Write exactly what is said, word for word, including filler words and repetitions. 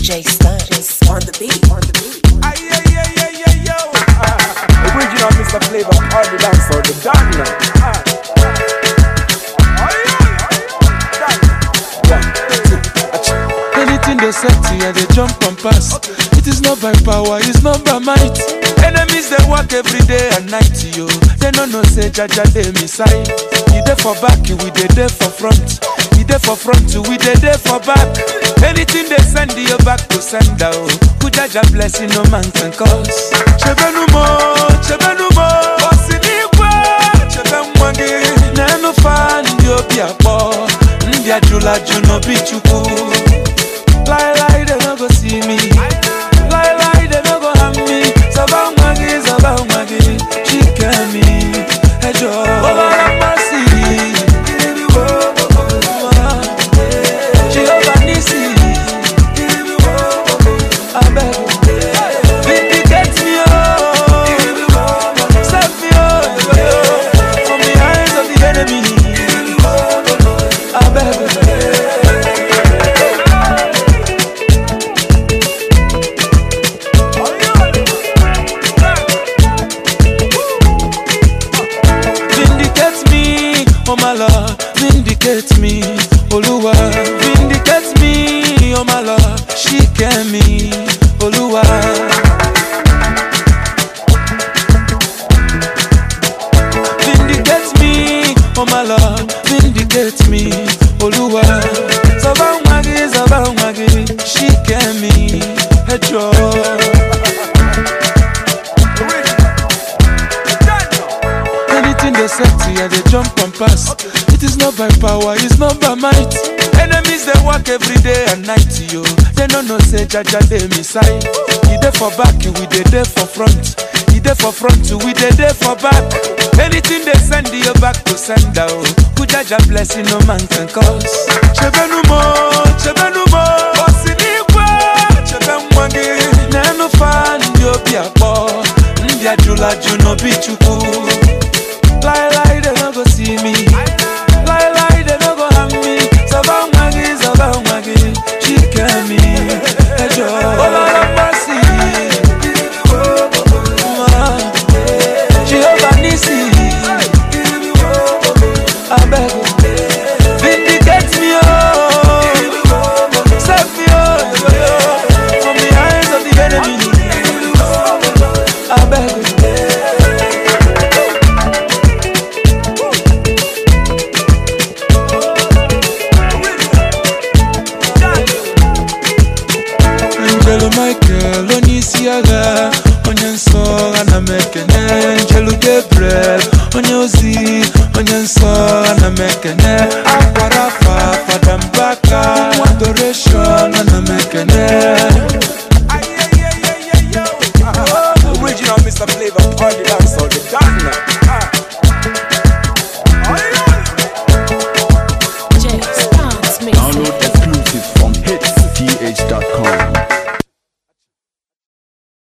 J Stunts on the beat. On the beat. Aye, aye, aye, aye, aye, yo. Uh, original Mister Flavor, all the dancer, the Daniel. Uh. Anything they set here, they jump and pass. Okay. It is not by power, it's not by might. Enemies they work every day and night, yo. They don't know say Jaja they missile. We there for back, we they there for front. We there for front, we they there for back. Anything they send you back to send out. Could Jaja blessing no man can cause. Chebenumo, chebenumo, osiniwa, chebemwangi. Nenu fan yo biabo, ndia jula juno bichuku. Lie, lie, they no go see me. Lie, lie, they no go have me. Sabah magi, sabah magi, she can me. Hey Joe, oh mercy. Jehovah Nissi, I beg, vindicate me, oh, save me, oh, from the hands of the enemy. I beg. Oh my Lord, vindicate me, Oluwa. Vindicate me, oh my Lord, shike me, Oluwa. Vindicate me, oh my Lord, vindicate me, Oluwa. Sabah magi, sabah magi, shike me, Ejo. Anything they set here, they jump and pass. Okay. It is not by power, it's not by might. Enemies they work every day and night, yo. They don't know say Jaja they missile. We there for back, we they there for front. We there for front, we they there for back. Anything they send you back to send out. Could Jaja blessing no man can cause. Chebenumo, chebenumo, osiniwa, chebemwangi. Nenu fan yo biabo, ndia jula juno bichuku. Lie, lie, they no go see me.